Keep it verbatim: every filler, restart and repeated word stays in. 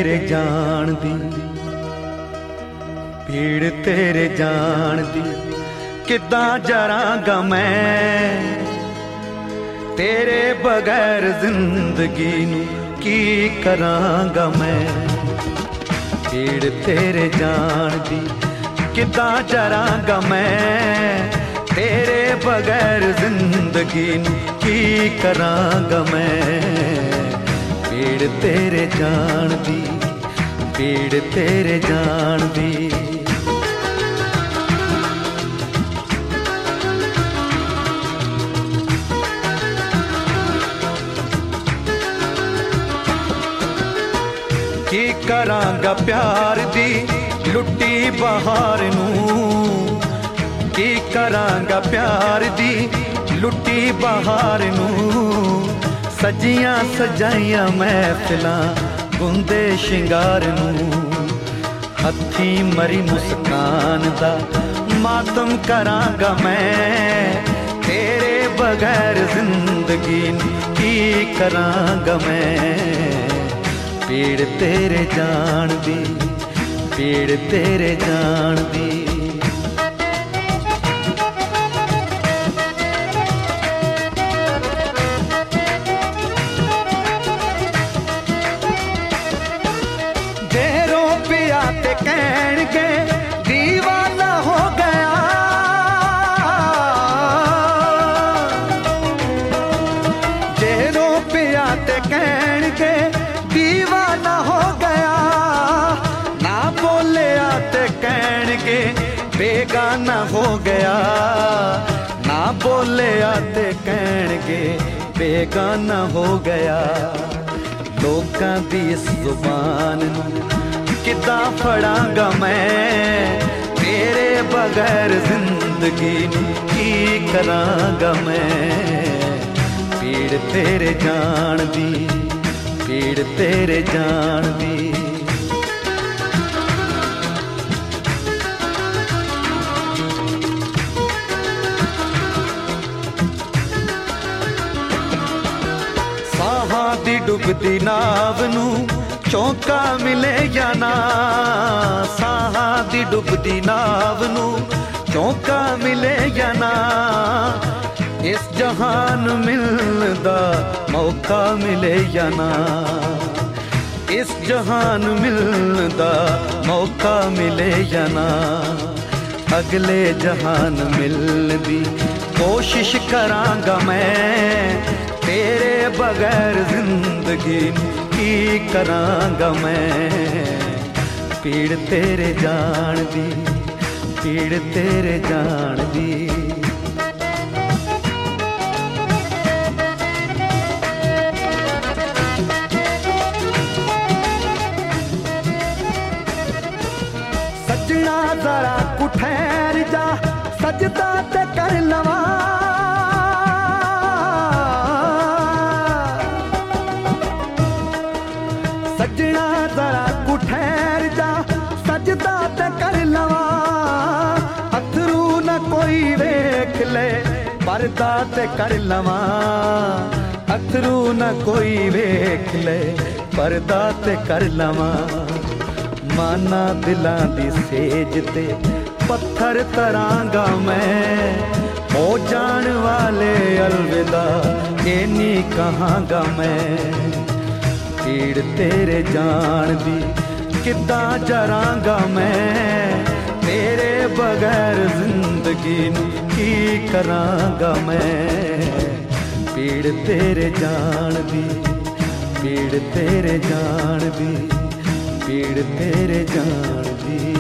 तेरे जान दी, पीड़ तेरे जान दी किद्दां जरांगा मैं, तेरे बगैर जिंदगी नूं की करांगा मैं। पीड़ तेरे जान दी किद्दां जरांगा मैं, तेरे बगैर जिंदगी नूं की करांगा मैं। पीड़ तेरे जान दी, पीड़ तेरे जान दी। की करांगा प्यार दी लुट्टी बहार नूं, की करांगा प्यार दी लुट्टी बहार नूं। सजियां सजाइयां महफिलां गुंदे शिंगार नूं, हत्थी मरी मुस्कान दा मातम करांगा मैं, तेरे बगैर जिंदगी की करांगा मैं। पीड़ तेरे जान दी, पीड़ तेरे जान दी। जे रो पिया ते कहणगे दीवाना हो गया, जे रो पिया ते कहणगे दीवाना हो गया। ना बोलिया ते कहणगे बेगाना हो गया, ना बोलिया ते कहणगे बेगाना हो गया। लोकां दी इस जुबान नूं किद्दां फड़ांगा मैं, तेरे बगैर जिंदगी नूं की करांगा मैं। पीड़ तेरे जान दी, पीड़ तेरे जान दी। साहां दी डुबदी नाव नूं चौंका मिले या ना, साहां दी डुबदी नाव नूं चौंका मिले या ना। इस जहान मिलदा मौका मिले या ना, इस जहान मिलदा मौका मिले या ना। अगले जहान मिलदी कोशिश करांगा मैं, तेरे बगैर जिंदगी की करांगा मैं। पीड़ तेरे जान दी, पीड़ तेरे जान दी। सजना जरा कु ठहर जा, सजदा ते कर लवा। सजना जरा कु ठहर जा, सजदा ते कर लवा। अथरू न कोई वेख ले, पर्दा ते कर लवा। अथरू न कोई वेख ले, पर्दा ते कर लवा। माना दिलां दी सेज ते पत्थर तरांगा मैं, हो जान वाले अलविदा ये नी कहांगा मैं। पीड़ तेरे जान दी किद्दां जरांगा मैं, तेरे बगैर जिंदगी की करांगा मैं। पीड़ तेरे जान दी, पीड़ तेरे जान दी, पीड़ तेरे जान दी।